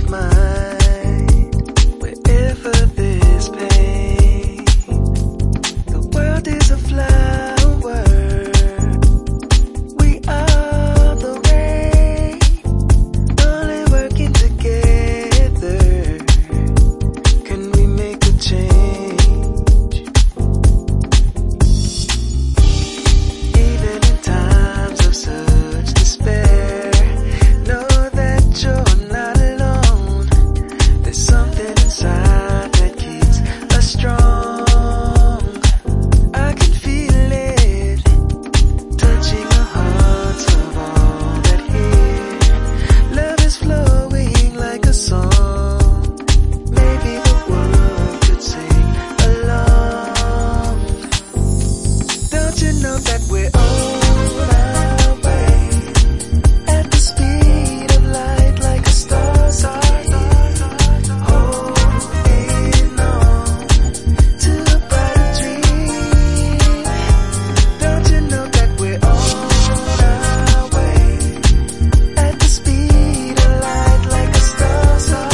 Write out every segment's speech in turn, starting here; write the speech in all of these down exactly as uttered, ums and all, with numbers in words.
mind. Wherever there's pain, the world is a flower. We are the rain, only working together can we make a change. Even in times of such despair, know that you're not alone. There's something inside that keeps us strong. I can feel it touching the hearts of all that hear. Love is flowing like a song. Maybe the world could sing along. Don't you know that we're on our way at the speed of light, like a star, star, holding on to a brighter dream. Don't you know that we're on our way at the speed of light, like a star, star,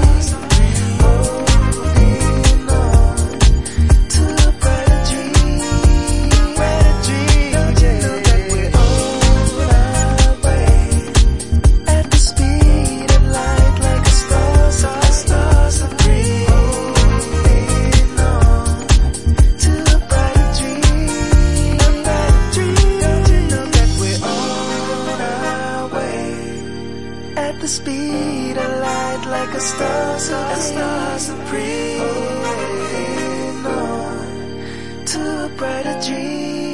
holding on to a brighter dream, brighter dream. Don't you know that we're on our way at the speed of light, like a star, star, star, supreme, holding on to a brighter dream, a brighter dream. Don't you know that we're on our way at the speed of light, like a star, star, star, supreme, holding on to a brighter dream.